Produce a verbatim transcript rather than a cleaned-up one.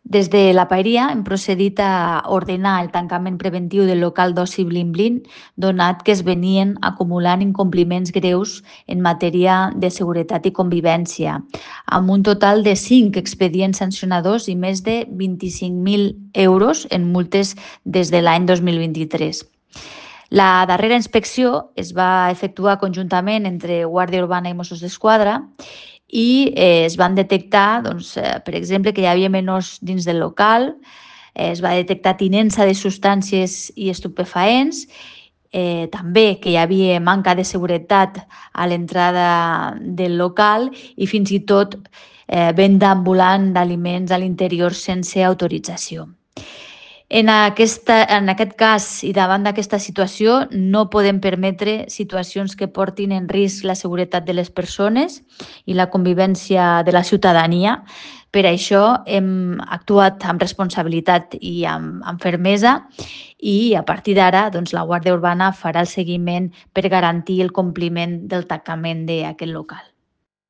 Des de la paeria hem procedit a ordenar el tancament preventiu del local d'oci Blin-Blin, donat que es venien acumulant incompliments greus en matèria de seguretat i convivència, amb un total de cinc expedients sancionadors i més de vint-i-cinc mil euros en multes des de l'any dos mil vint-i-tres. La darrera inspecció es va efectuar conjuntament entre Guàrdia Urbana i Mossos d'Esquadra i eh, es van detectar, doncs, eh, per exemple, que hi havia menors dins del local, eh, es va detectar tinença de substàncies i estupefaents, eh, també que hi havia manca de seguretat a l'entrada del local i fins i tot eh, venda ambulant d'aliments a l'interior sense autorització. En, aquesta, en aquest cas i davant d'aquesta situació no podem permetre situacions que portin en risc la seguretat de les persones i la convivència de la ciutadania. Per això hem actuat amb responsabilitat i amb, amb fermesa i a partir d'ara doncs, la Guàrdia Urbana farà el seguiment per garantir el compliment del tancament d'aquest local.